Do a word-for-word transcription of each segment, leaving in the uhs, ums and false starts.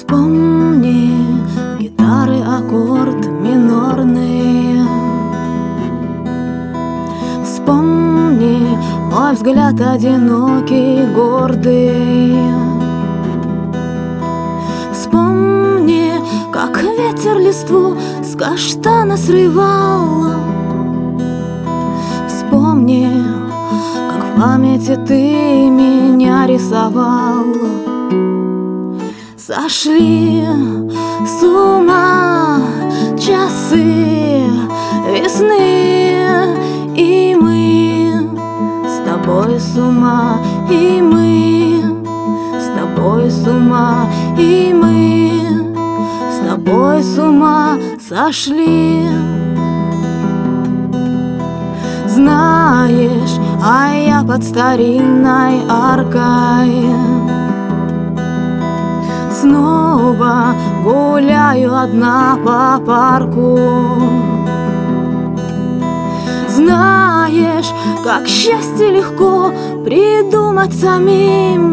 Вспомни гитары, аккорд минорный. Вспомни мой взгляд одинокий, гордый. Вспомни, как ветер листву с каштана срывал. Вспомни, как в памяти ты меня рисовал. Сошли с ума часы весны, и мы с тобой с ума, и мы с тобой с ума, и мы с тобой с ума сошли. Знаешь, а я под старинной аркой снова гуляю одна по парку. Знаешь, как счастье легко придумать самим.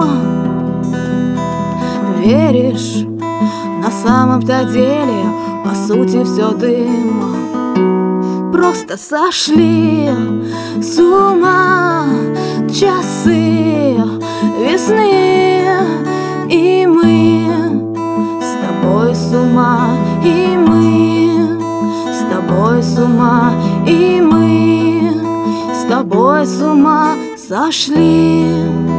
Веришь, на самом-то деле по сути все дым. Просто сошли с ума часы весны, и мы с тобой с ума, и мы с тобой с ума, и мы с тобой с ума сошли.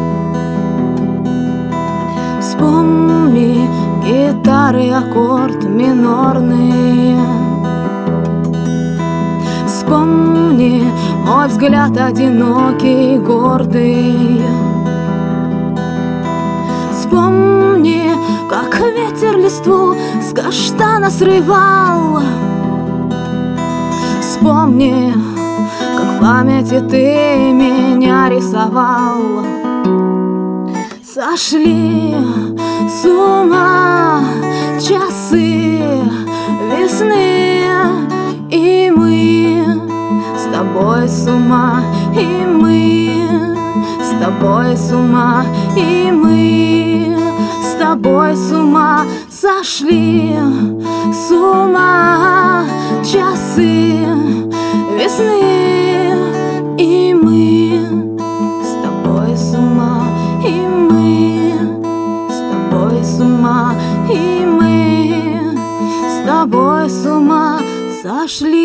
Вспомни гитары, аккорд минорный. Вспомни мой взгляд одинокий, гордый. Вспомни, как ветер листву с каштана срывал. Вспомни, как в памяти ты меня рисовал. Сошли с ума часы весны, и мы с тобой с ума, и мы с тобой с ума, и мы с тобой с ума сошли с ума часы весны, и мы с тобой с ума, и мы с тобой с ума, и мы с тобой с ума сошли.